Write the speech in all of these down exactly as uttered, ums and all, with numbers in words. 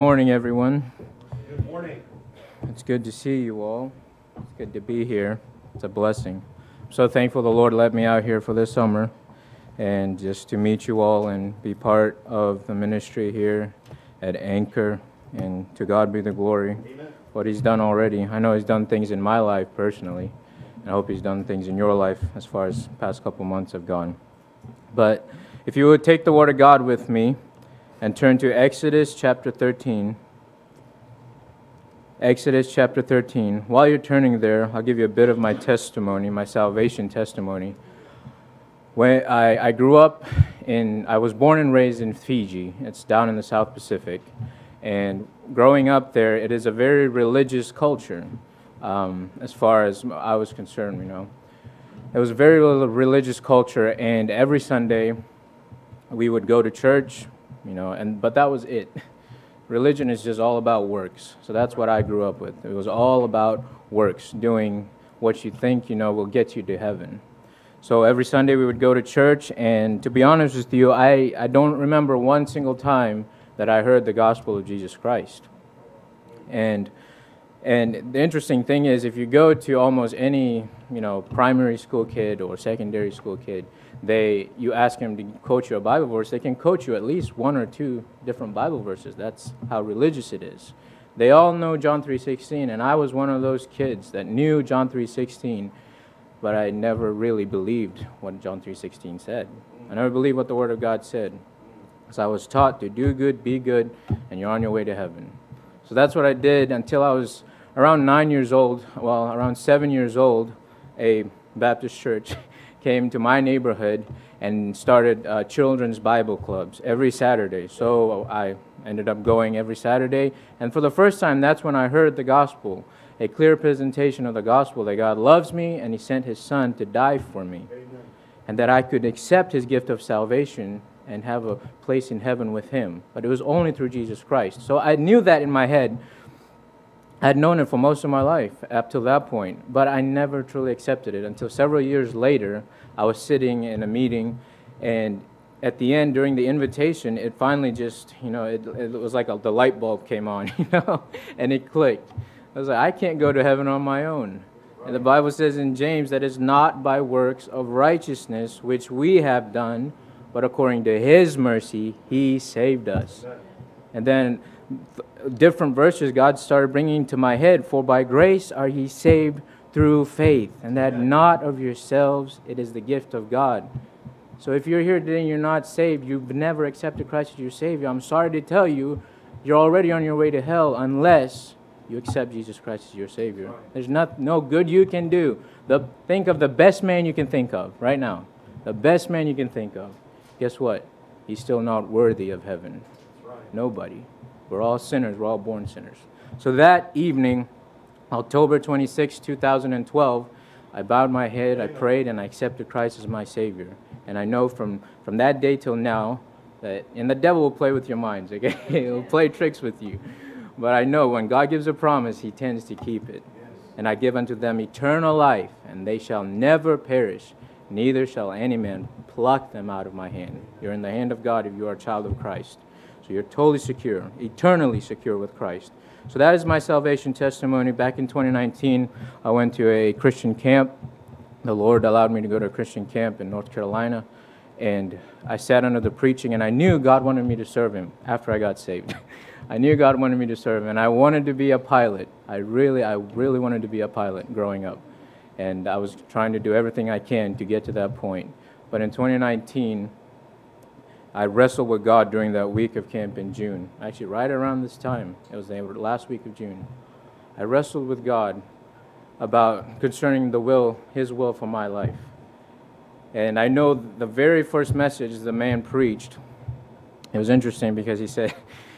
Morning, everyone. Good morning. It's good to see you all. It's good to be here. It's a blessing. I'm so thankful the Lord let me out here for this summer and just to meet you all and be part of the ministry here at Anchor. And to God be the glory. Amen. What He's done already. I know He's done things in my life personally, and I hope He's done things in your life as far as the past couple months have gone. But if you would take the Word of God with me and turn to Exodus chapter thirteen. Exodus chapter thirteen. While you're turning there, I'll give you a bit of my testimony, my salvation testimony. When I, I grew up in, I was born and raised in Fiji. It's down in the South Pacific. And growing up there, it is a very religious culture, um, as far as I was concerned, you know. It was a very religious culture, and every Sunday we would go to church, you know, and but that was it. Religion is just all about works. So that's what I grew up with. It was all about works, doing what you think, you know, will get you to heaven. So every Sunday we would go to church, and to be honest with you, I, I don't remember one single time that I heard the gospel of Jesus Christ. And and the interesting thing is, if you go to almost any, you know, primary school kid or secondary school kid, they you ask them to quote you a Bible verse, they can quote you at least one or two different Bible verses. That's how religious it is. They all know John three sixteen, and I was one of those kids that knew John three sixteen, but I never really believed what John three sixteen said. I never believed what the Word of God said. So I was taught to do good, be good, and you're on your way to heaven. So that's what I did until I was around nine years old. Well, around seven years old, a Baptist church came to my neighborhood and started uh, children's Bible clubs every Saturday. So I ended up going every Saturday. And for the first time, that's when I heard the gospel, a clear presentation of the gospel that God loves me and He sent His Son to die for me. Amen. And that I could accept His gift of salvation and have a place in heaven with Him. But it was only through Jesus Christ. So I knew that in my head. I had known it for most of my life up to that point, but I never truly accepted it until several years later. I was sitting in a meeting, and at the end, during the invitation, it finally just, you know, it, it was like a, the light bulb came on, you know, and it clicked. I was like, I can't go to heaven on my own. And the Bible says in James that it's not by works of righteousness which we have done, but according to His mercy, He saved us. And then different verses God started bringing to my head. For by grace are ye saved through faith, and that not of yourselves, it is the gift of God. So if you're here today and you're not saved, you've never accepted Christ as your Savior, I'm sorry to tell you, you're already on your way to hell unless you accept Jesus Christ as your Savior. There's not, no good you can do. The, think of the best man you can think of right now. The best man you can think of. Guess what? He's still not worthy of heaven. Nobody. We're all sinners. We're all born sinners. So that evening, October twenty-sixth, two thousand twelve, I bowed my head, I prayed, and I accepted Christ as my Savior. And I know from, from that day till now that, and the devil will play with your minds, okay? He'll play tricks with you. But I know when God gives a promise, He tends to keep it. And I give unto them eternal life, and they shall never perish, neither shall any man pluck them out of my hand. You're in the hand of God if you are a child of Christ. So you're totally secure, eternally secure with Christ. So that is my salvation testimony. Back in twenty nineteen, I went to a Christian camp. The Lord allowed me to go to a Christian camp in North Carolina. And I sat under the preaching, and I knew God wanted me to serve Him after I got saved. I knew God wanted me to serve Him, and I wanted to be a pilot. I really, I really wanted to be a pilot growing up. And I was trying to do everything I can to get to that point. But in twenty nineteen, I wrestled with God during that week of camp in June. Actually, right around this time. It was the last week of June. I wrestled with God about concerning the will, His will for my life. And I know the very first message the man preached, it was interesting because he said,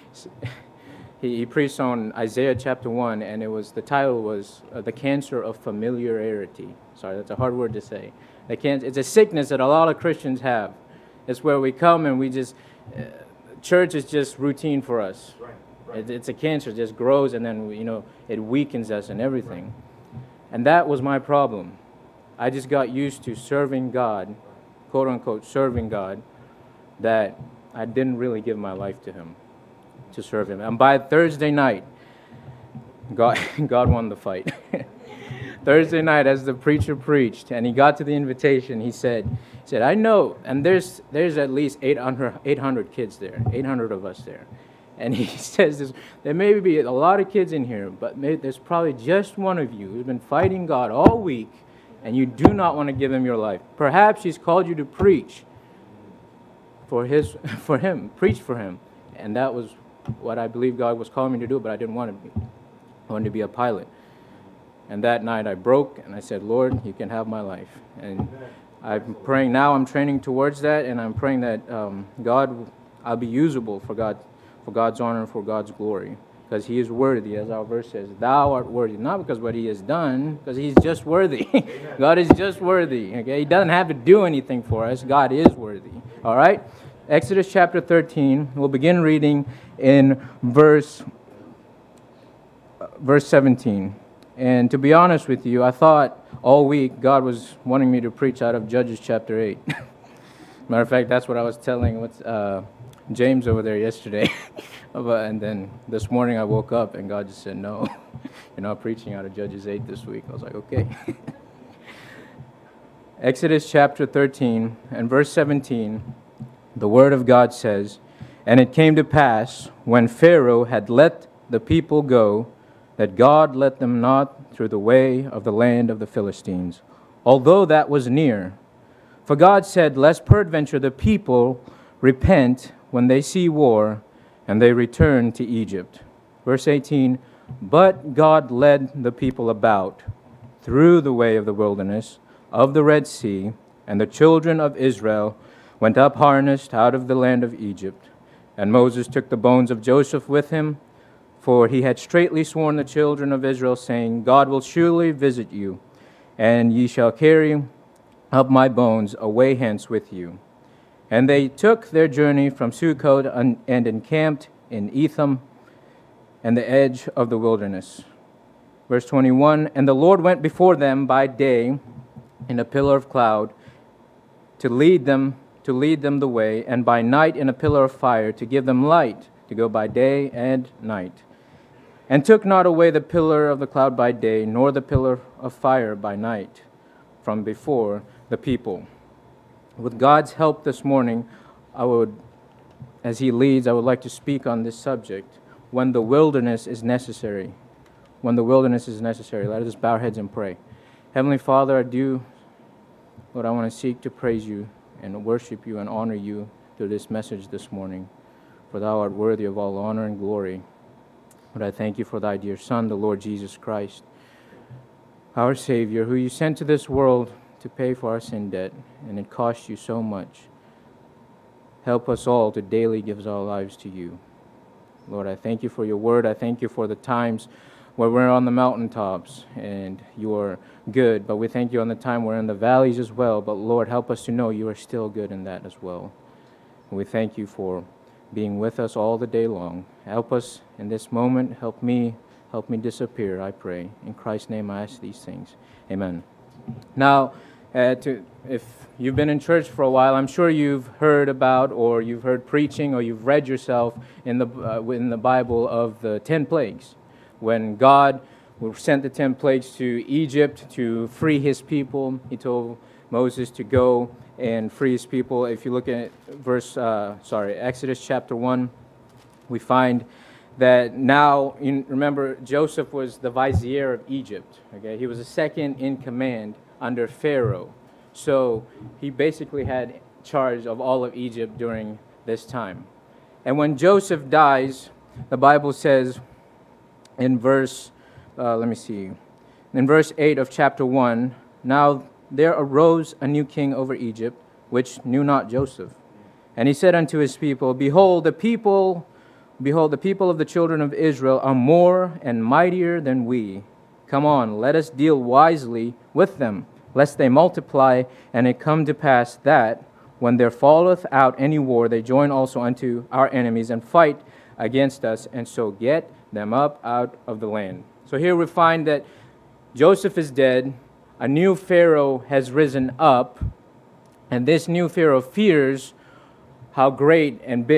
he, he preached on Isaiah chapter one, and it was, the title was uh, The Cancer of Familiarity. Sorry, that's a hard word to say. The can, it's a sickness that a lot of Christians have. It's where we come and we just, uh, church is just routine for us. Right, right. It, it's a cancer, it just grows, and then, you know, it weakens us and everything. Right. And that was my problem. I just got used to serving God, quote unquote, serving God, that I didn't really give my life to Him. to serve him. And by Thursday night, God, God won the fight. Thursday night, as the preacher preached, and he got to the invitation, he said, he said, I know, and there's there's at least eight hundred, eight hundred kids there, eight hundred of us there. And he says this, there may be a lot of kids in here, but maybe there's probably just one of you who's been fighting God all week, and you do not want to give him your life. Perhaps he's called you to preach for his, for him, preach for him. And that was what I believe God was calling me to do, but I didn't want to be. I wanted to be a pilot. And that night I broke, and I said, Lord, you can have my life. And I'm praying now, I'm training towards that, and I'm praying that um, God, I'll be usable for God, for God's honor and for God's glory. Because he is worthy, as our verse says, thou art worthy. Not because what he has done, because he's just worthy. God is just worthy. Okay, he doesn't have to do anything for us. God is worthy. All right? Exodus chapter thirteen, we'll begin reading in verse, verse seventeen. And to be honest with you, I thought all week God was wanting me to preach out of Judges chapter eight. Matter of fact, that's what I was telling what's, uh, James over there yesterday. And then this morning I woke up and God just said, no, you're not preaching out of Judges eight this week. I was like, okay. Exodus chapter thirteen and verse seventeen, the word of God says, and it came to pass when Pharaoh had let the people go, that God let them not through the way of the land of the Philistines, although that was near. For God said, lest peradventure the people repent when they see war, and they return to Egypt. Verse eighteen, but God led the people about through the way of the wilderness of the Red Sea, and the children of Israel went up harnessed out of the land of Egypt. And Moses took the bones of Joseph with him, for he had straitly sworn the children of Israel, saying, God will surely visit you, and ye shall carry up my bones away hence with you. And they took their journey from Succoth and encamped in Etham and the edge of the wilderness. Verse twenty-one, and the Lord went before them by day in a pillar of cloud to lead them to lead them the way, and by night in a pillar of fire to give them light to go by day and night. And took not away the pillar of the cloud by day, nor the pillar of fire by night from before the people. With God's help this morning, I would, as he leads, I would like to speak on this subject, when the wilderness is necessary. When the wilderness is necessary. Let us bow our heads and pray. Heavenly Father, I do, Lord, I want to seek to praise you and worship you and honor you through this message this morning. For thou art worthy of all honor and glory. But I thank you for thy dear Son, the Lord Jesus Christ, our Savior, who you sent to this world to pay for our sin debt, and it cost you so much. Help us all to daily give our lives to you. Lord, I thank you for your word. I thank you for the times where we're on the mountaintops and you are good, but we thank you on the time we're in the valleys as well. But Lord, help us to know you are still good in that as well. And we thank you for being with us all the day long. Help us in this moment. Help me. Help me disappear, I pray. In Christ's name I ask these things. Amen. Now, uh, to, if you've been in church for a while, I'm sure you've heard about, or you've heard preaching, or you've read yourself in the uh, in the Bible of the ten plagues, when God sent the ten plagues to Egypt to free his people. He told Moses to go and free his people. If you look at verse, uh, sorry, Exodus chapter one, we find that now, you remember, Joseph was the vizier of Egypt. Okay, he was the second in command under Pharaoh. So he basically had charge of all of Egypt during this time. And when Joseph dies, the Bible says in verse, uh, let me see, in verse eight of chapter one, now there arose a new king over Egypt, which knew not Joseph. And he said unto his people, Behold, the people, behold, the people of the children of Israel are more and mightier than we. Come on, let us deal wisely with them, lest they multiply, and it come to pass that, when there falleth out any war, they join also unto our enemies, and fight against us, and so get them up out of the land. So here we find that Joseph is dead, a new Pharaoh has risen up, and this new Pharaoh fears how great and big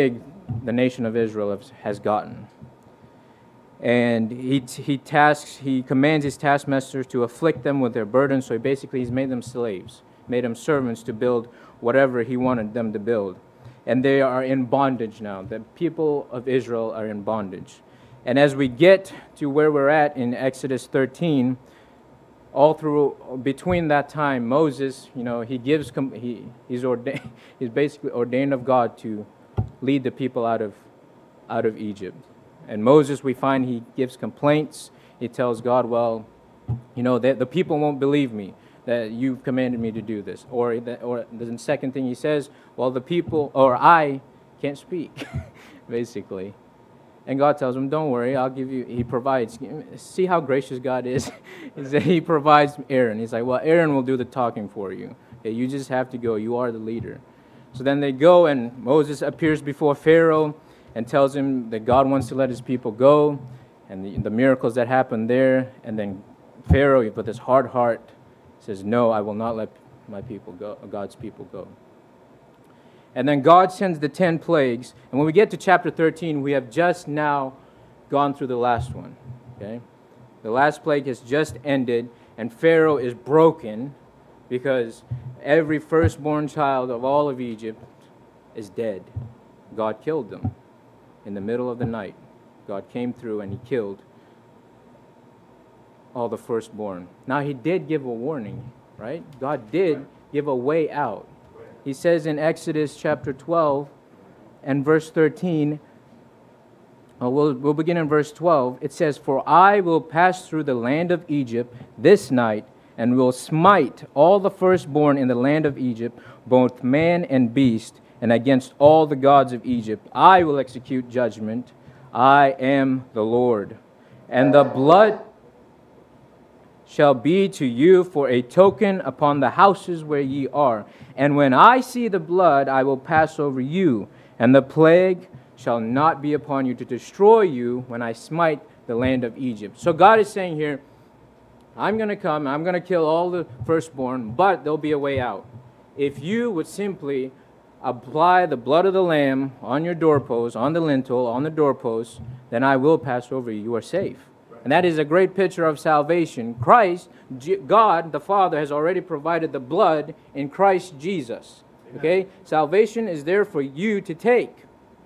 the nation of Israel has, has gotten. And he, he tasks, he commands his taskmasters to afflict them with their burdens. So he basically he's made them slaves, made them servants to build whatever he wanted them to build. And they are in bondage now. The people of Israel are in bondage. And as we get to where we're at in Exodus thirteen, all through, between that time, Moses, you know, he gives, he, he's ordained, he's basically ordained of God to lead the people out of, out of Egypt. And Moses, we find he gives complaints. He tells God, well, you know, the, the people won't believe me that you've commanded me to do this. Or, the, or the second thing he says, well, the people, or I can't speak, basically. And God tells him, don't worry, I'll give you, he provides. See how gracious God is? Is that he provides Aaron. He's like, well, Aaron will do the talking for you. Okay, you just have to go. You are the leader. So then they go, and Moses appears before Pharaoh and tells him that God wants to let his people go, and the, the miracles that happen there. And then Pharaoh, with his hard heart, says, no, I will not let my people go, God's people go. And then God sends the ten plagues. And when we get to chapter thirteen, we have just now gone through the last one. Okay? The last plague has just ended, and Pharaoh is broken because every firstborn child of all of Egypt is dead. God killed them in the middle of the night. God came through and he killed all the firstborn. Now, he did give a warning, right? God did give a way out. He says in Exodus chapter twelve and verse thirteen, uh, we'll, we'll begin in verse twelve. It says, for I will pass through the land of Egypt this night, and will smite all the firstborn in the land of Egypt, both man and beast, and against all the gods of Egypt I will execute judgment. I am the Lord. And the blood shall be to you for a token upon the houses where ye are. And when I see the blood, I will pass over you, and the plague shall not be upon you to destroy you when I smite the land of Egypt. So God is saying here, I'm going to come, I'm going to kill all the firstborn, but there'll be a way out. If you would simply apply the blood of the Lamb on your doorpost, on the lintel, on the doorpost, then I will pass over you. You are safe. And that is a great picture of salvation. Christ, God, the Father, has already provided the blood in Christ Jesus. Okay? Salvation is there for you to take.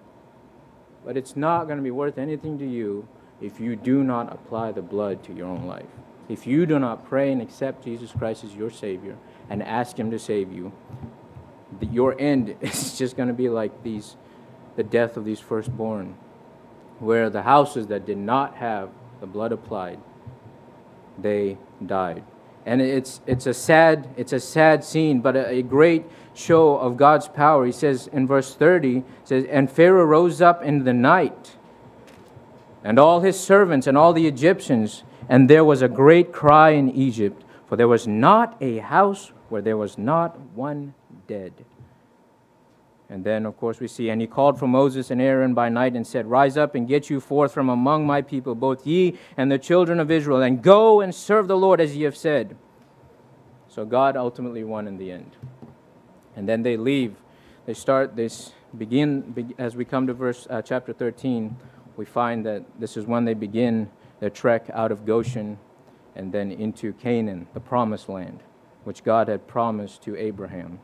But it's not going to be worth anything to you if you do not apply the blood to your own life. If you do not pray and accept Jesus Christ as your Savior and ask Him to save you, your end is just going to be like these, the death of these firstborn, where the houses that did not have the blood applied, they died. And it's it's a sad it's a sad scene, but a, a great show of God's power. He says in verse thirty, it says, and Pharaoh rose up in the night, and all his servants and all the Egyptians, and there was a great cry in Egypt, for there was not a house where there was not one dead. And then, of course, we see, and he called for Moses and Aaron by night and said, rise up and get you forth from among my people, both ye and the children of Israel, and go and serve the Lord as ye have said. So God ultimately won in the end. And then they leave. They start, this begin, be, as we come to verse uh, chapter thirteen, we find that this is when they begin their trek out of Goshen and then into Canaan, the promised land, which God had promised to Abraham.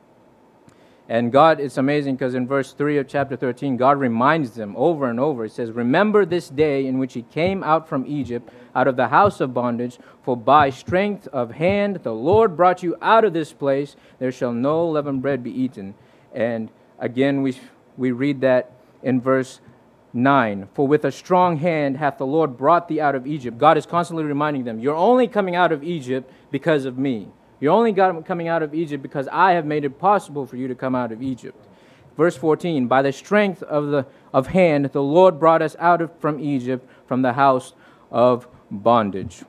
And God, it's amazing because in verse three of chapter thirteen, God reminds them over and over. It says, remember this day in which ye came out from Egypt, out of the house of bondage, for by strength of hand the Lord brought you out of this place. There shall no leavened bread be eaten. And again, we, we read that in verse nine. For with a strong hand hath the Lord brought thee out of Egypt. God is constantly reminding them, you're only coming out of Egypt because of me. You're only coming out of Egypt because I have made it possible for you to come out of Egypt. Verse fourteen, by the strength of the of hand, the Lord brought us out of, from Egypt, from the house of bondage.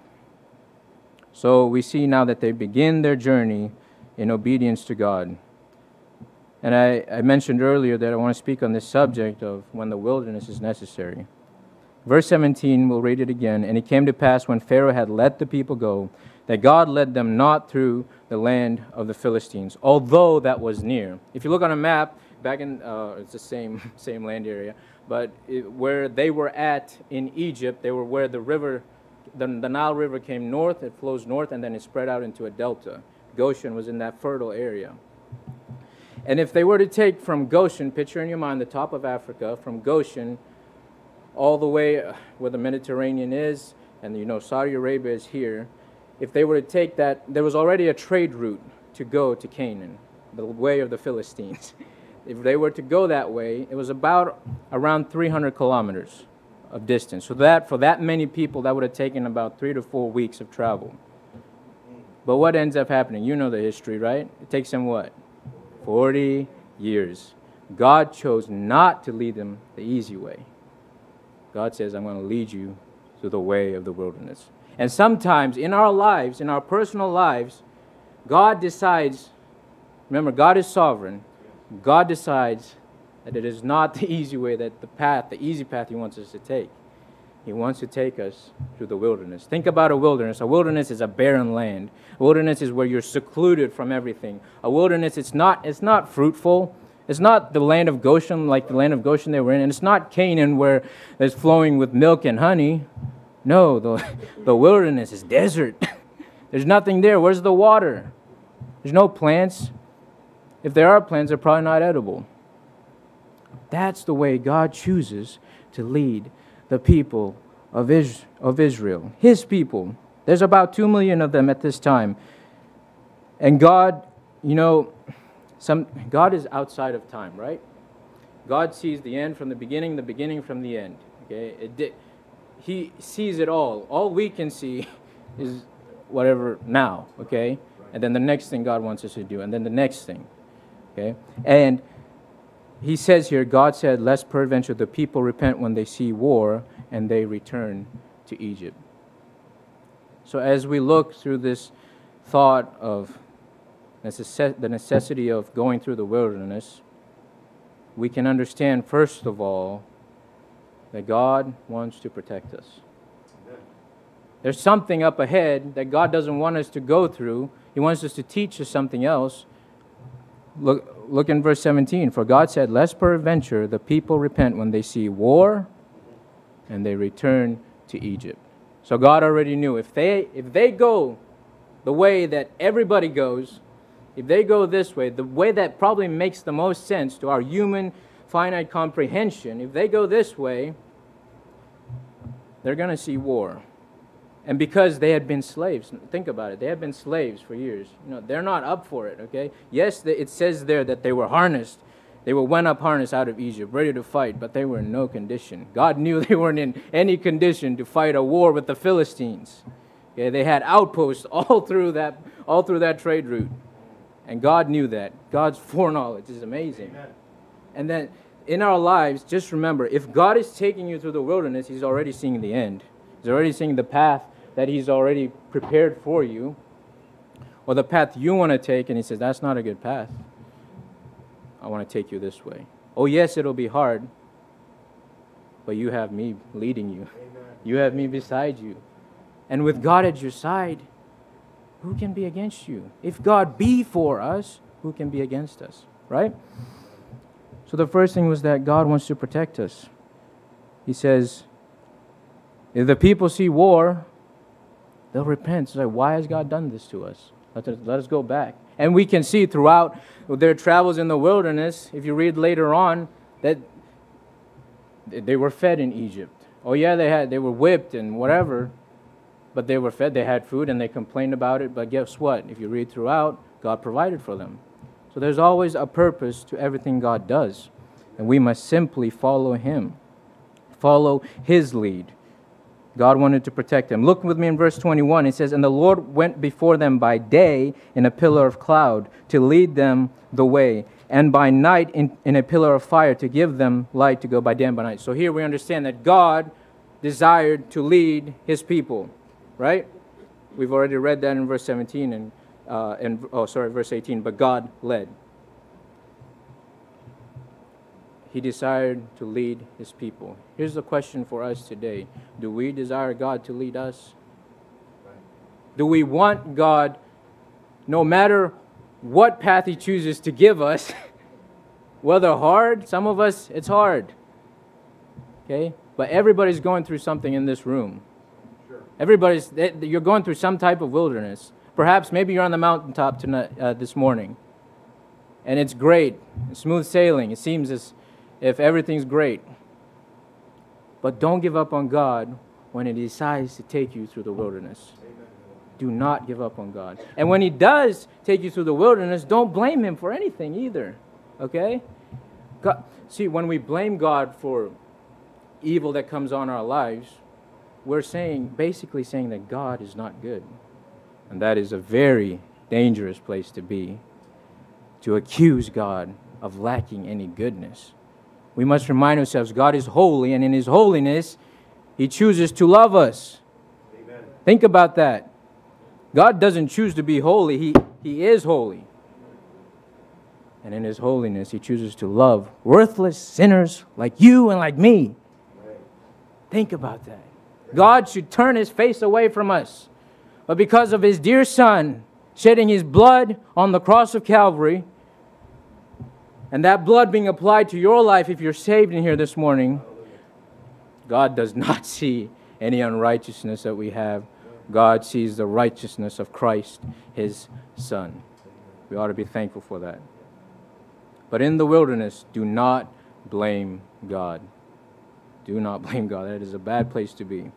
So we see now that they begin their journey in obedience to God. And I, I mentioned earlier that I want to speak on this subject of when the wilderness is necessary. Verse seventeen, we'll read it again. And it came to pass when Pharaoh had let the people go, that God led them not through the land of the Philistines, although that was near. If you look on a map, back in, uh, it's the same same land area, but it, where they were at in Egypt, they were where the river, the, the Nile River came north, it flows north, and then it spread out into a delta. Goshen was in that fertile area. And if they were to take from Goshen, picture in your mind the top of Africa, from Goshen all the way where the Mediterranean is, and you know Saudi Arabia is here, if they were to take that, there was already a trade route to go to Canaan, the way of the Philistines. If they were to go that way, it was about around three hundred kilometers of distance. So that for that many people, that would have taken about three to four weeks of travel. But what ends up happening? You know the history, right? It takes them what? forty years. God chose not to lead them the easy way. God says, I'm going to lead you through the way of the wilderness. And sometimes in our lives, in our personal lives, God decides, remember, God is sovereign. God decides that it is not the easy way, that the path, the easy path He wants us to take. He wants to take us through the wilderness. Think about a wilderness. A wilderness is a barren land. A wilderness is where you're secluded from everything. A wilderness, it's not, it's not fruitful. It's not the land of Goshen like the land of Goshen they were in. And it's not Canaan where it's flowing with milk and honey. No, the, the wilderness is desert. There's nothing there. Where's the water? There's no plants. If there are plants, they're probably not edible. That's the way God chooses to lead the people of, Is- of Israel, His people. There's about two million of them at this time. And God, you know, some God is outside of time, right? God sees the end from the beginning, the beginning from the end. Okay, it di- He sees it all. All we can see is whatever now, okay? And then the next thing God wants us to do, and then the next thing, okay? And He says here, God said, lest peradventure the people repent when they see war, and they return to Egypt. So as we look through this thought of necess- the necessity of going through the wilderness, we can understand, first of all, that God wants to protect us. There's something up ahead that God doesn't want us to go through. He wants us to teach us something else. Look, look in verse seventeen. For God said, lest peradventure the people repent when they see war, and they return to Egypt. So God already knew if they if they go the way that everybody goes, if they go this way, the way that probably makes the most sense to our human finite comprehension, if they go this way, they're going to see war. And because they had been slaves, think about it, they had been slaves for years. You know, they're not up for it, okay? Yes, it says there that they were harnessed. They were went up harnessed out of Egypt, ready to fight, but they were in no condition. God knew they weren't in any condition to fight a war with the Philistines. Okay, they had outposts all through that, all through that trade route. And God knew that. God's foreknowledge is amazing. Amen. And then in our lives, just remember, if God is taking you through the wilderness, He's already seeing the end. He's already seeing the path that He's already prepared for you, or the path you want to take, and He says, that's not a good path. I want to take you this way. Oh, yes, it'll be hard, but you have me leading you. Amen. You have me beside you. And with God at your side, who can be against you? If God be for us, who can be against us? Right? So the first thing was that God wants to protect us. He says, if the people see war, they'll repent. It's like, why has God done this to us? Let us, let us go back. And we can see throughout their travels in the wilderness, if you read later on, that they were fed in Egypt. Oh yeah, they had they were whipped and whatever, but they were fed, they had food, and they complained about it. But guess what? If you read throughout, God provided for them. So there's always a purpose to everything God does, and we must simply follow Him, follow His lead. God wanted to protect them. Look with me in verse twenty-one. It says, and the Lord went before them by day in a pillar of cloud to lead them the way, and by night in, in a pillar of fire to give them light to go by day and by night. So here we understand that God desired to lead His people, right? We've already read that in verse seventeen and, uh, and oh, sorry, verse eighteen, but God led. He desired to lead His people. Here's the question for us today. Do we desire God to lead us? Do we want God, no matter what path He chooses to give us, Whether hard, some of us, it's hard. Okay? But everybody's going through something in this room. Sure. Everybody's, you're going through some type of wilderness. Perhaps maybe you're on the mountaintop tonight, uh, this morning. And it's great. It's smooth sailing. It seems as if everything's great. But don't give up on God when He decides to take you through the wilderness. Amen. Do not give up on God. And when He does take you through the wilderness, don't blame Him for anything either. Okay? God, see, when we blame God for evil that comes on our lives, we're saying, basically saying that God is not good. And that is a very dangerous place to be, to accuse God of lacking any goodness. We must remind ourselves God is holy, and in His holiness, He chooses to love us. Amen. Think about that. God doesn't choose to be holy. He, he is holy. And in His holiness, He chooses to love worthless sinners like you and like me. Right. Think about that. God should turn His face away from us. But because of His dear Son shedding His blood on the cross of Calvary, and that blood being applied to your life if you're saved in here this morning, God does not see any unrighteousness that we have. God sees the righteousness of Christ, His Son. We ought to be thankful for that. But in the wilderness, do not blame God. Do not blame God. That is a bad place to be.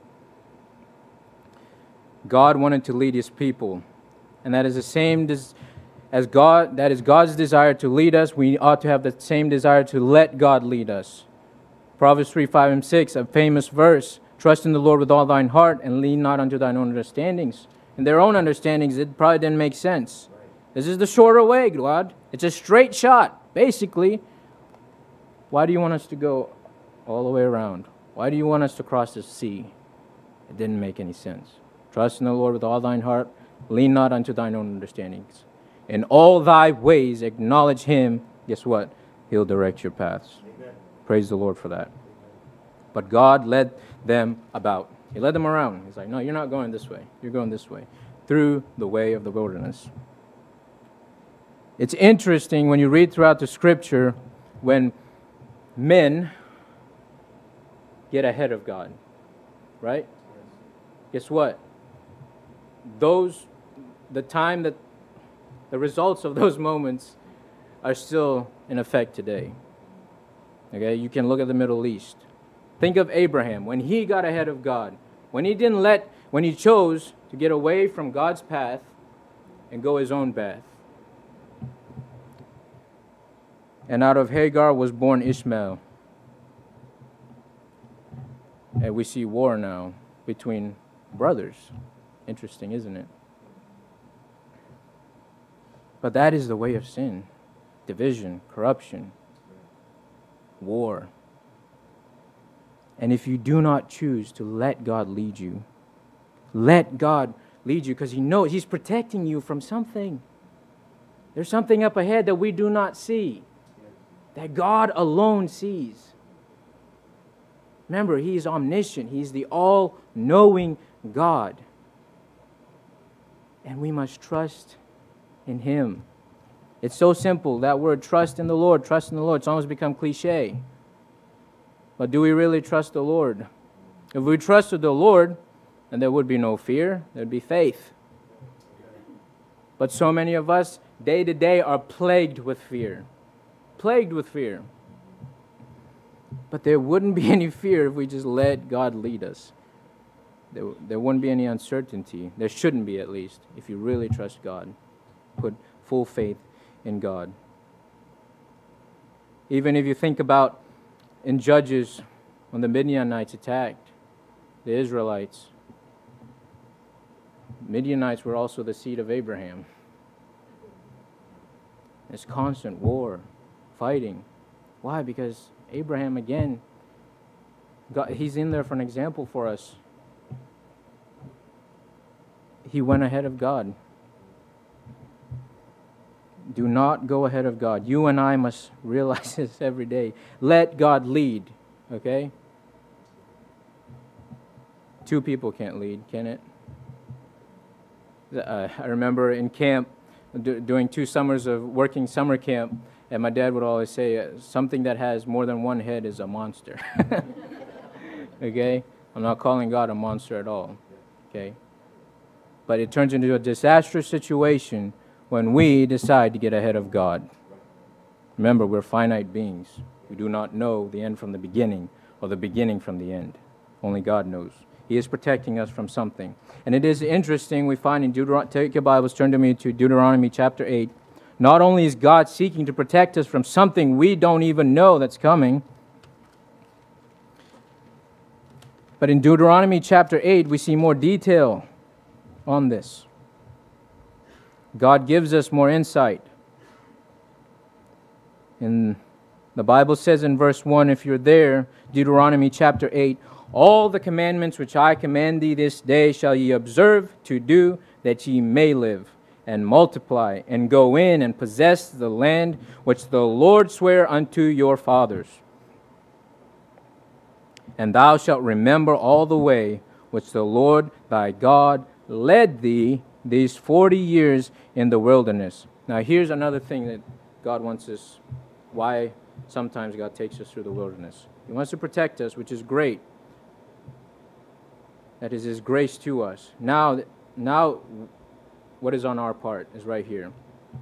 God wanted to lead His people, and that is the same des- as God. That is God's desire to lead us. We ought to have the same desire to let God lead us. Proverbs three, five, and six, a famous verse. Trust in the Lord with all thine heart, and lean not unto thine own understandings. In their own understandings, it probably didn't make sense. This is the shorter way, God. It's a straight shot, basically. Why do you want us to go all the way around? Why do you want us to cross the sea? It didn't make any sense. Trust in the Lord with all thine heart. Lean not unto thine own understandings. In all thy ways acknowledge Him. Guess what? He'll direct your paths. Amen. Praise the Lord for that. But God led them about. He led them around. He's like, no, you're not going this way. You're going this way. Through the way of the wilderness. It's interesting when you read throughout the Scripture when men get ahead of God. Right? Guess what? Those, the time that, the results of those moments are still in effect today. Okay, you can look at the Middle East. Think of Abraham, when he got ahead of God, when he didn't let, when he chose to get away from God's path and go his own path. And out of Hagar was born Ishmael. And we see war now between brothers. Interesting, isn't it? But that is the way of sin. Division, corruption, war. And if you do not choose to let God lead you, let God lead you, because He knows He's protecting you from something. There's something up ahead that we do not see, that God alone sees. Remember, He is omniscient. He's the all-knowing God. And we must trust in Him. It's so simple, that word, trust in the Lord, trust in the Lord. It's almost become cliche. But do we really trust the Lord? If we trusted the Lord, then there would be no fear. There would be faith. But so many of us, day to day, are plagued with fear. Plagued with fear. But there wouldn't be any fear if we just let God lead us. There, there wouldn't be any uncertainty. There shouldn't be, at least, if you really trust God. Put full faith in God. Even if you think about in Judges, when the Midianites attacked the Israelites, Midianites were also the seed of Abraham. It's constant war, fighting. Why? Because Abraham, again, God, he's in there for an example for us. He went ahead of God. Do not go ahead of God. You and I must realize this every day. Let God lead, okay? Two people can't lead, can it? Uh, I remember in camp, do, doing two summers of working summer camp, And my dad would always say, uh, something that has more than one head is a monster. Okay? I'm not calling God a monster at all. Okay? But it turns into a disastrous situation when we decide to get ahead of God. Remember, we're finite beings. We do not know the end from the beginning or the beginning from the end. Only God knows. He is protecting us from something. And it is interesting, we find in Deuteronomy, take your Bibles, turn to me to Deuteronomy chapter eight. Not only is God seeking to protect us from something we don't even know that's coming, but in Deuteronomy chapter eight, we see more detail on this. God gives us more insight. And the Bible says in verse one, if you're there, Deuteronomy chapter eight, all the commandments which I command thee this day shall ye observe to do, that ye may live and multiply and go in and possess the land which the Lord sware unto your fathers. And thou shalt remember all the way which the Lord thy God led thee these forty years in the wilderness. Now here's another thing that God wants us, why sometimes God takes us through the wilderness. He wants to protect us, which is great. That is His grace to us. Now, now, what is on our part is right here.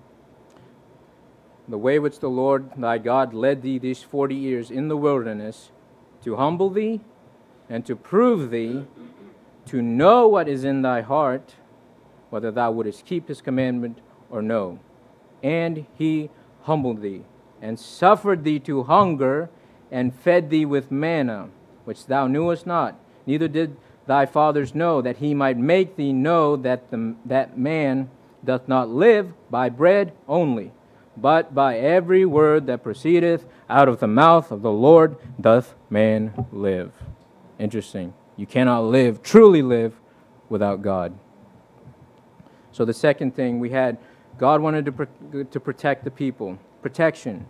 The way which the Lord thy God led thee these forty years in the wilderness, to humble thee and to prove thee, to know what is in thy heart, whether thou wouldest keep His commandment or no. And He humbled thee, and suffered thee to hunger, and fed thee with manna, which thou knewest not, neither did thy fathers know, that He might make thee know that the, that man doth not live by bread only, but by every word that proceedeth out of the mouth of the Lord doth man live. Interesting. You cannot live, truly live, without God. So the second thing we had, God wanted to, pro- to protect the people. Protection.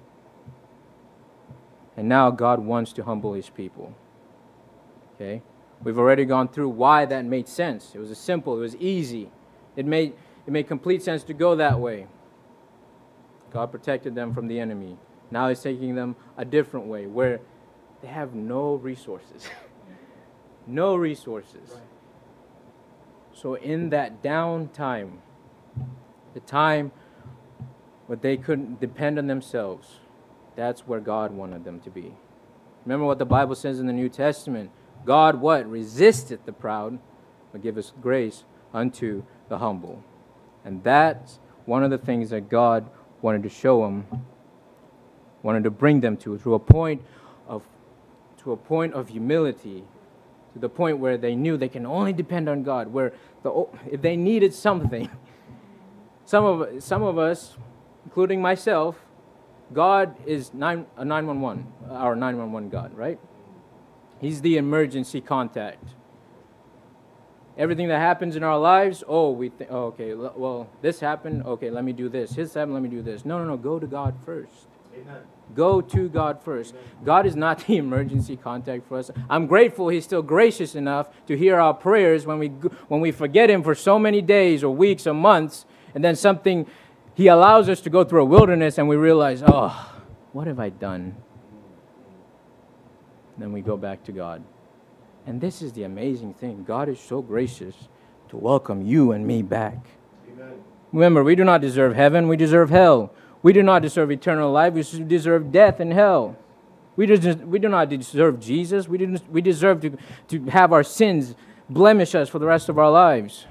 And now God wants to humble His people. Okay? We've already gone through why that made sense. It was simple. It was easy. It made, it made complete sense to go that way. God protected them from the enemy. Now He's taking them a different way where they have no resources. No resources. Right. So in that down time, the time where they couldn't depend on themselves, that's where God wanted them to be. Remember what the Bible says in the New Testament. God what? Resisteth the proud, but giveth grace unto the humble. And that's one of the things that God wanted to show them, wanted to bring them to, to a point of, to a point of humility, to the point where they knew they can only depend on God. Where the, if they needed something, some of some of us, including myself, God is nine, a nine one one, our nine one one God, right? He's the emergency contact. Everything that happens in our lives, oh, we think, oh, okay, well, this happened, okay, let me do this. This happened, let me do this. No, no, no, go to God first. Amen. Go to God first. Amen. God is not the emergency contact for us. I'm grateful He's still gracious enough to hear our prayers when we when we forget Him for so many days or weeks or months, and then something, He allows us to go through a wilderness and we realize, oh, what have I done? Then we go back to God. And this is the amazing thing. God is so gracious to welcome you and me back. Amen. Remember, we do not deserve heaven. We deserve hell. We do not deserve eternal life. We deserve death and hell. We, des- we do not deserve Jesus. We, didn't, we deserve to, to have our sins blemish us for the rest of our lives.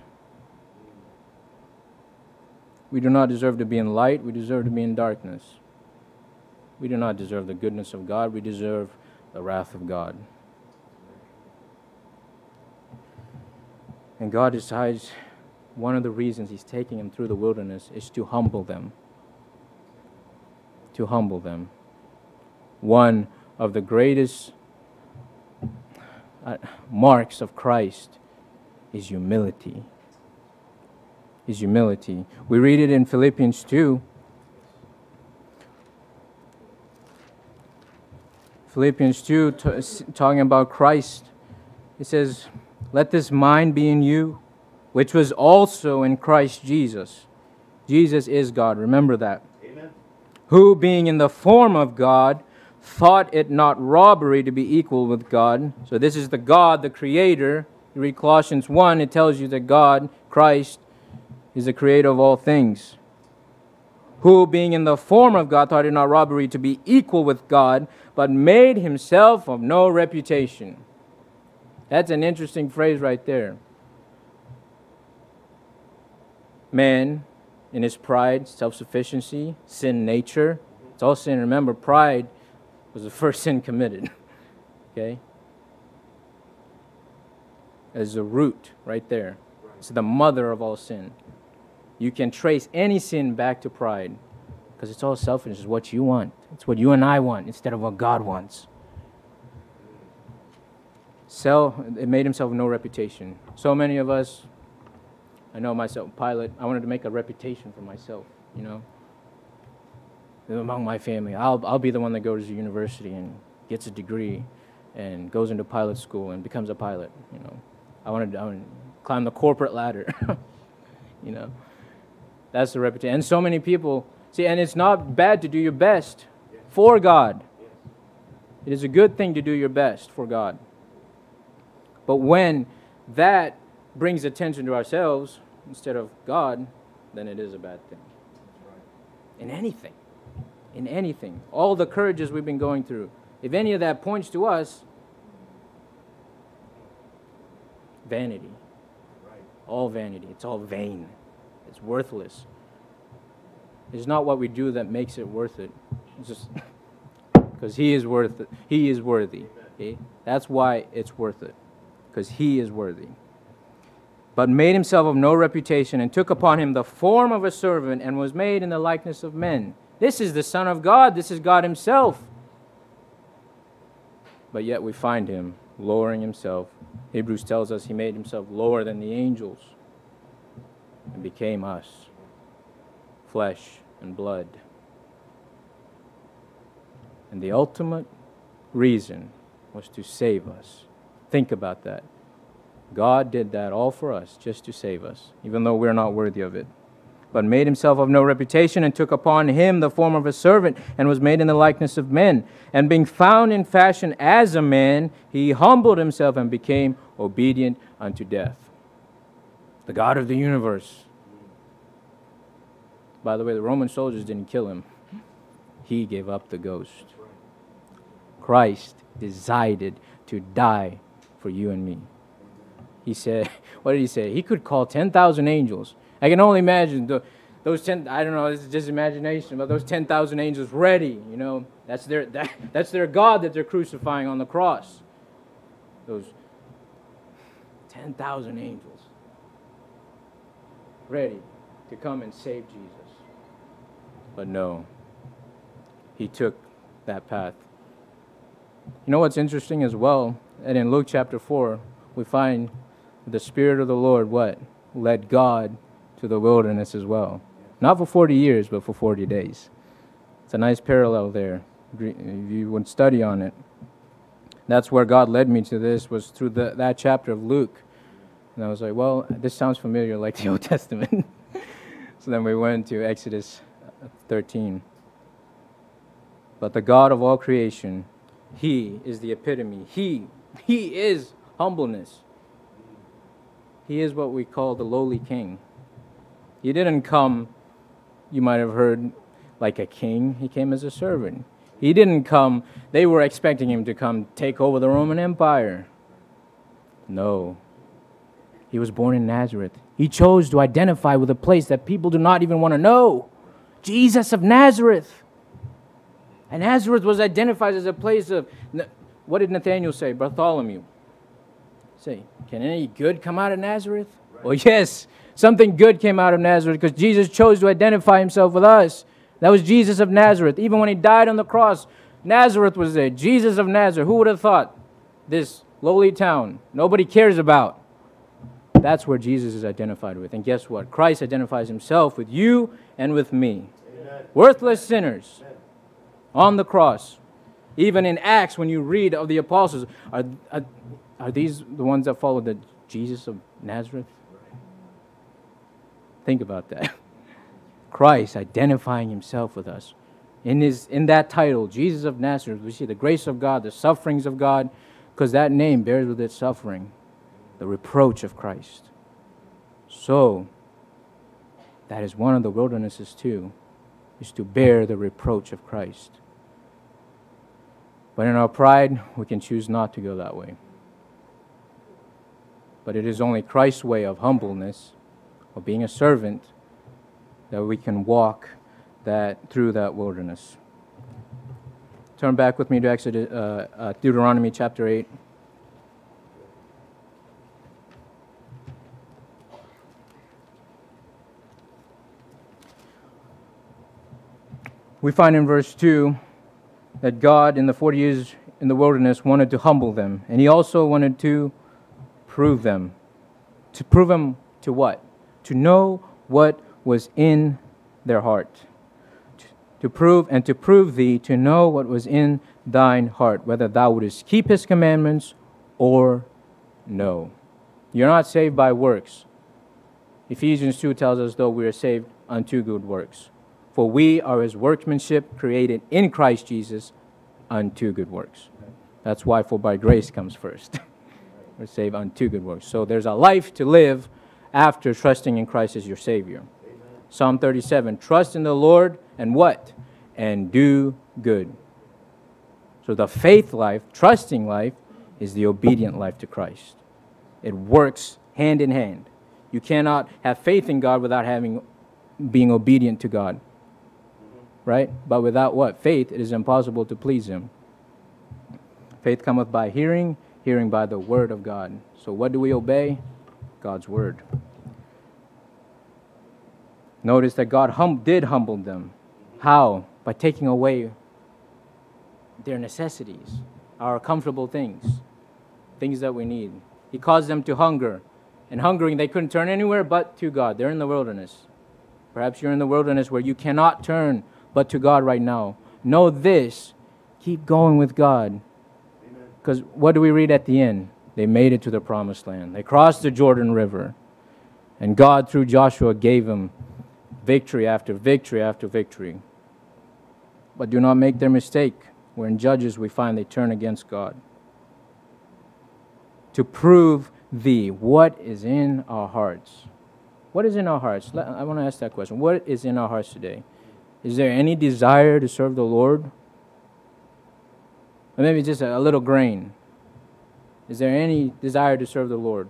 We do not deserve to be in light. We deserve to be in darkness. We do not deserve the goodness of God. We deserve the wrath of God. And God decides one of the reasons He's taking them through the wilderness is to humble them. To humble them. One of the greatest uh, marks of Christ is humility. Is humility. We read it in Philippians two. Philippians two, t- talking about Christ. It says, let this mind be in you, which was also in Christ Jesus. Jesus is God. Remember that. Amen. who being in the form of God, thought it not robbery to be equal with God. So this is the God, the Creator. You read Colossians one, it tells you that God, Christ, is the Creator of all things. Who being in the form of God, thought it not robbery to be equal with God, but made himself of no reputation. That's an interesting phrase right there. Man, in his pride, self-sufficiency, sin nature, it's all sin. Remember, pride was the first sin committed. Okay? As a root right there. It's the mother of all sin. You can trace any sin back to pride because it's all selfish. It's what you want. It's what you and I want instead of what God wants. So it made himself no reputation. So many of us, I know myself, Pilate, I wanted to make a reputation for myself, you know. Among my family, I'll, I'll be the one that goes to university and gets a degree and goes into pilot school and becomes a pilot, you know. I wanted to, I wanted to climb the corporate ladder, you know. That's the reputation. And so many people, see, and it's not bad to do your best for God. It is a good thing to do your best for God. But when that brings attention to ourselves instead of God, then it is a bad thing. In anything. In anything. All the courages we've been going through. If any of that points to us, vanity. All vanity. It's all vain. It's worthless. It's not what we do that makes it worth it. It's just because He is worth it. He is worthy. Okay? That's why it's worth it. Because He is worthy. But made himself of no reputation, and took upon him the form of a servant, and was made in the likeness of men. This is the Son of God. This is God Himself. But yet we find Him lowering Himself. Hebrews tells us He made Himself lower than the angels and became us, flesh and blood. And the ultimate reason was to save us. Think about that. God did that all for us, just to save us, even though we're not worthy of it. But made himself of no reputation, and took upon him the form of a servant, and was made in the likeness of men. And being found in fashion as a man, he humbled himself and became obedient unto death. The God of the universe. By the way, the Roman soldiers didn't kill him. He gave up the ghost. Christ decided to die for you and me. He said, what did he say? He could call ten thousand angels. I can only imagine the, those ten, I don't know, this is just imagination, but those ten thousand angels ready, you know. That's their, that, that's their God that they're crucifying on the cross. Those ten thousand angels ready to come and save Jesus. But no, he took that path. You know what's interesting as well? And in Luke chapter four, we find the Spirit of the Lord, what? Led God to the wilderness as well. Not for forty years, but for forty days. It's a nice parallel there. If you would study on it. That's where God led me to this, was through the, that chapter of Luke. And I was like, well, this sounds familiar like the Old Testament. So then we went to Exodus thirteen. But the God of all creation, He is the epitome. He, He is humbleness. He is what we call the lowly king. He didn't come, you might have heard, like a king. He came as a servant. He didn't come, they were expecting him to come take over the Roman Empire. No. He was born in Nazareth. He chose to identify with a place that people do not even want to know. Jesus of Nazareth. And Nazareth was identified as a place of, what did Nathaniel say? Bartholomew. Say, can any good come out of Nazareth? Right. Well, yes, something good came out of Nazareth because Jesus chose to identify himself with us. That was Jesus of Nazareth. Even when he died on the cross, Nazareth was there. Jesus of Nazareth. Who would have thought this lowly town nobody cares about? That's where Jesus is identified with. And guess what? Christ identifies himself with you and with me. Amen. Worthless sinners. Amen. On the cross. Even in Acts, when you read of the apostles, are, are, are these the ones that followed the Jesus of Nazareth? Think about that. Christ identifying himself with us. In, his, in that title, Jesus of Nazareth, we see the grace of God, the sufferings of God, because that name bears with its suffering the reproach of Christ. So, that is one of the wildernesses too, is to bear the reproach of Christ. But in our pride, we can choose not to go that way. But it is only Christ's way of humbleness, of being a servant, that we can walk that through that wilderness. Turn back with me to Exodus, uh, uh, Deuteronomy chapter eight. We find in verse two that God, in the forty years in the wilderness, wanted to humble them. And he also wanted to prove them. To prove them to what? To know what was in their heart. To prove, and to prove thee, to know what was in thine heart, whether thou wouldest keep his commandments or no. You're not saved by works. Ephesians two tells us, though, we are saved unto good works. For we are his workmanship, created in Christ Jesus unto good works. That's why for by grace comes first. We're saved unto good works. So there's a life to live after trusting in Christ as your Savior. Amen. Psalm thirty-seven, trust in the Lord and what? And do good. So the faith life, trusting life, is the obedient life to Christ. It works hand in hand. You cannot have faith in God without having being obedient to God. Right? But without what? Faith, it is impossible to please him. Faith cometh by hearing, hearing by the word of God. So what do we obey? God's word. Notice that God hum- did humble them. How? By taking away their necessities, our comfortable things, things that we need. He caused them to hunger. And hungering, they couldn't turn anywhere but to God. They're in the wilderness. Perhaps you're in the wilderness where you cannot turn but to God right now. Know this. Keep going with God. Because what do we read at the end? They made it to the promised land. They crossed the Jordan River. And God, through Joshua, gave them victory after victory after victory. But do not make their mistake, where in Judges we find they turn against God. To prove thee, what is in our hearts? What is in our hearts? I want to ask that question. What is in our hearts today? Is there any desire to serve the Lord? Or maybe just a little grain. Is there any desire to serve the Lord?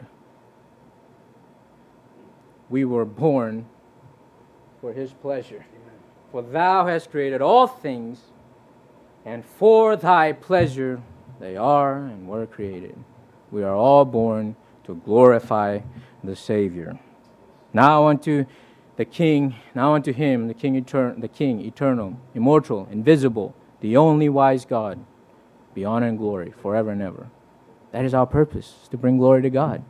We were born for his pleasure. For thou hast created all things, and for thy pleasure they are and were created. We are all born to glorify the Savior. Now unto the King, now unto him, the King, etern- the King, eternal, immortal, invisible, the only wise God, be honor and glory forever and ever. That is our purpose, to bring glory to God.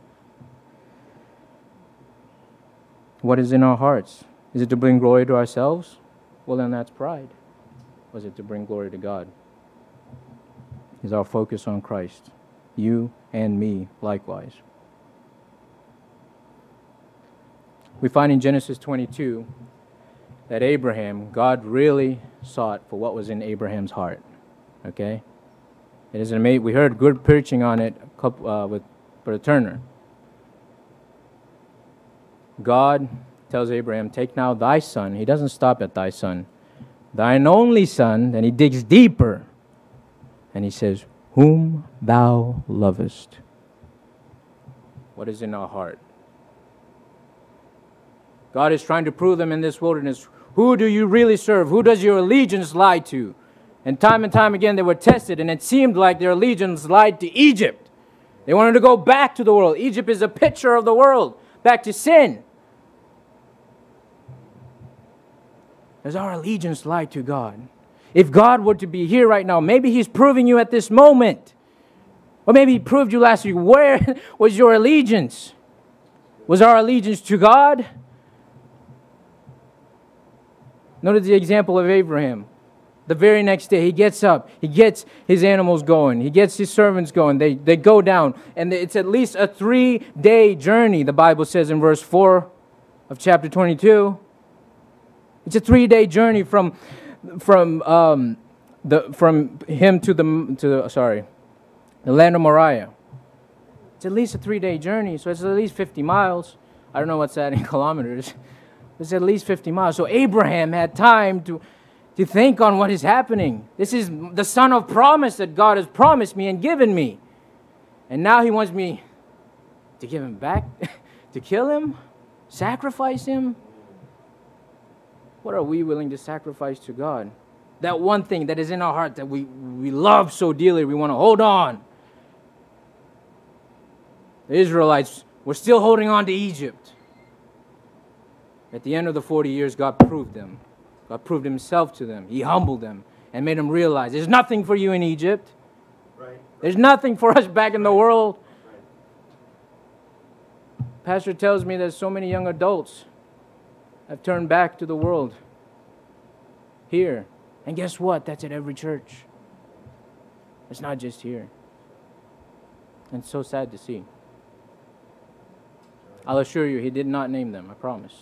What is in our hearts? Is it to bring glory to ourselves? Well, then that's pride. Was it to bring glory to God? Is our focus on Christ? You and me likewise. We find in Genesis twenty-two that Abraham, God really sought for what was in Abraham's heart. Okay? It is amazing. We heard good preaching on it uh, with Brother Turner. God tells Abraham, take now thy son. He doesn't stop at thy son. Thine only son. Then he digs deeper. And he says, whom thou lovest. What is in our heart? God is trying to prove them in this wilderness. Who do you really serve? Who does your allegiance lie to? And time and time again they were tested, and it seemed like their allegiance lied to Egypt. They wanted to go back to the world. Egypt is a picture of the world, back to sin. Does our allegiance lie to God? If God were to be here right now, maybe he's proving you at this moment. Or maybe he proved you last week. Where was your allegiance? Was our allegiance to God? Notice the example of Abraham. The very next day, he gets up. He gets his animals going. He gets his servants going. They, they go down. And it's at least a three-day journey, the Bible says in verse four of chapter twenty-two. It's a three-day journey from from um, the from him to the to sorry, the land of Moriah. It's at least a three-day journey, so it's at least fifty miles. I don't know what's that in kilometers. It's at least fifty miles. So Abraham had time to to think on what is happening. This is the son of promise that God has promised me and given me, and now He wants me to give him back, to kill him, sacrifice him. What are we willing to sacrifice to God? That one thing that is in our heart that we, we love so dearly, we want to hold on. The Israelites were still holding on to Egypt. At the end of the forty years, God proved them. God proved Himself to them. He humbled them and made them realize there's nothing for you in Egypt. Right. There's nothing for us back in the world. Pastor tells me that so many young adults have turned back to the world here. And guess what? That's at every church. It's not just here. And it's so sad to see. I'll assure you, He did not name them, I promise.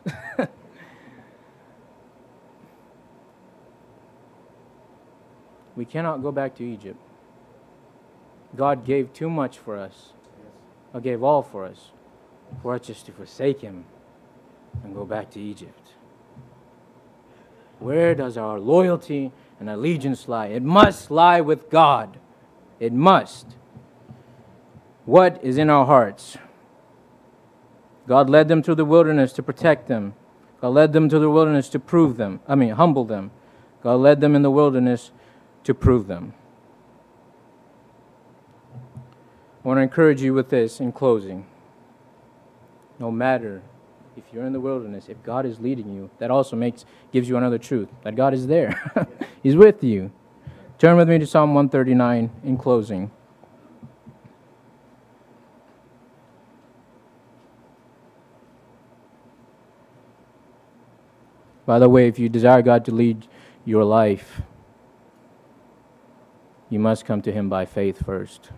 We cannot go back to Egypt. God gave too much for us. Or gave all for us. For us just to forsake Him and go back to Egypt. Where does our loyalty and allegiance lie? It must lie with God. It must. What is in our hearts? God led them through the wilderness to protect them. God led them to the wilderness to prove them. I mean, humble them. God led them in the wilderness to prove them. I want to encourage you with this in closing. No matter if you're in the wilderness, if God is leading you, that also makes gives you another truth, that God is there. He's with you. Turn with me to Psalm one thirty-nine in closing. By the way, if you desire God to lead your life, you must come to Him by faith first.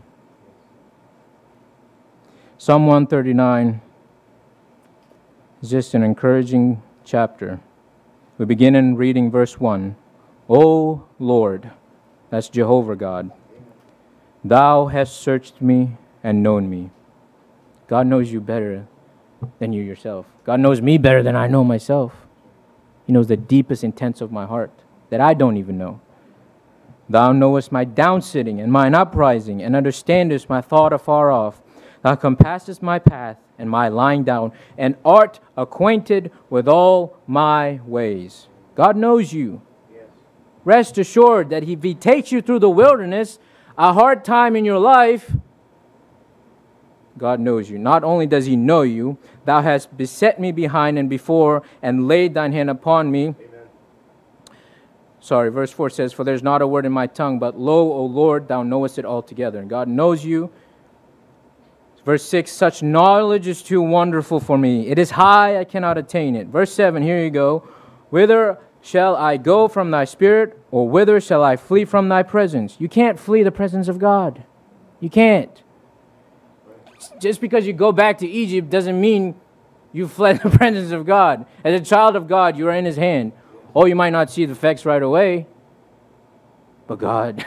Psalm one thirty-nine is just an encouraging chapter. We begin in reading verse one. O Lord, that's Jehovah God, Thou hast searched me and known me. God knows you better than you yourself. God knows me better than I know myself. He knows the deepest intents of my heart that I don't even know. Thou knowest my downsitting and mine uprising, and understandest my thought afar off. Thou compassest my path and my lying down, and art acquainted with all my ways. God knows you. Yes. Rest assured that if He takes you through the wilderness, a hard time in your life, God knows you. Not only does He know you, Thou hast beset me behind and before, and laid Thine hand upon me. Amen. Sorry, verse four says, For there's not a word in my tongue, but lo, O Lord, Thou knowest it altogether. And God knows you. Verse six, such knowledge is too wonderful for me. It is high, I cannot attain it. Verse seven, here you go. Whither shall I go from Thy Spirit, or whither shall I flee from Thy presence? You can't flee the presence of God. You can't. Just because you go back to Egypt doesn't mean you fled the presence of God. As a child of God, you are in His hand. Oh, you might not see the effects right away, but God,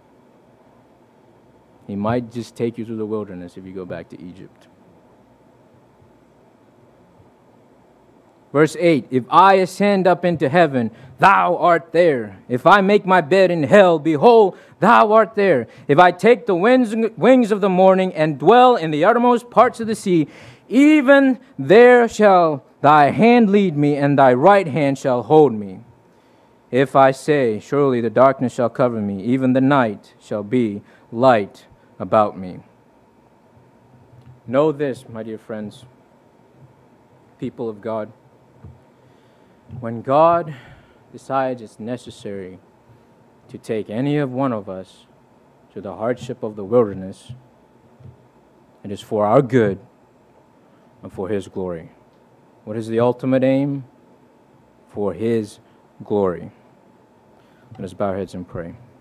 He might just take you through the wilderness if you go back to Egypt. Verse eight, if I ascend up into heaven, Thou art there. If I make my bed in hell, behold, Thou art there. If I take the winds, wings of the morning and dwell in the uttermost parts of the sea, even there shall Thy hand lead me, and Thy right hand shall hold me. If I say, surely the darkness shall cover me, even the night shall be light about me. Know this, my dear friends, people of God. When God decides it's necessary to take any of one of us to the hardship of the wilderness, it is for our good and for His glory. What is the ultimate aim? For His glory. Let us bow our heads and pray.